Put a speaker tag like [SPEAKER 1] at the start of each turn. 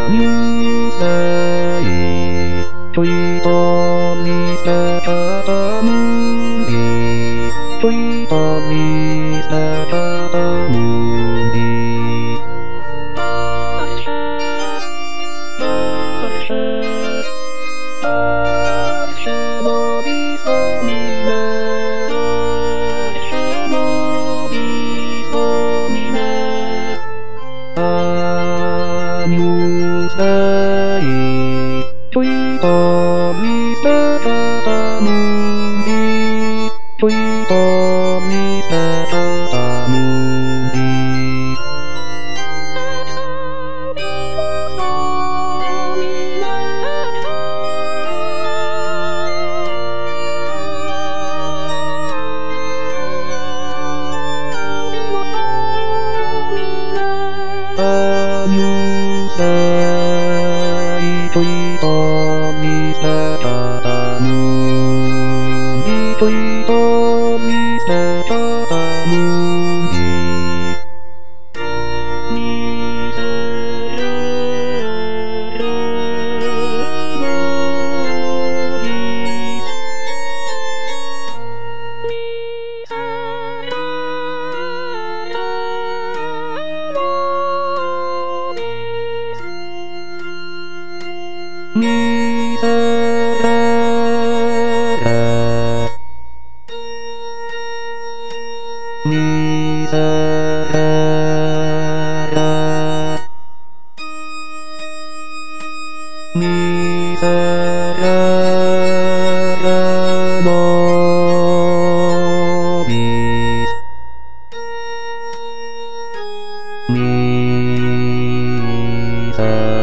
[SPEAKER 1] ニュースデイちょいと見せたムービーちょいと見せたムービーニュースデイちょいと見せたムービーちょいと見せたムービーニュースデイちょいと見せたムービーちょいと見せたムービー見せるムービー見せられ見せられ見せられのビス見せ